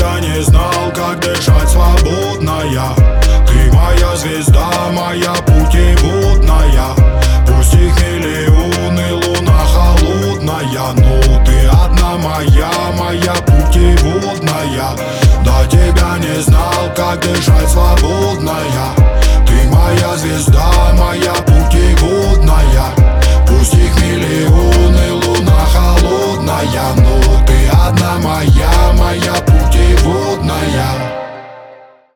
тебя не знал, как дышать свободная. Ты моя звезда, моя путеводная. Пусть их миллионы, луна холодная, но ты одна моя, моя путеводная. До тебя не знал, как дышать свободная. Ты моя звезда, моя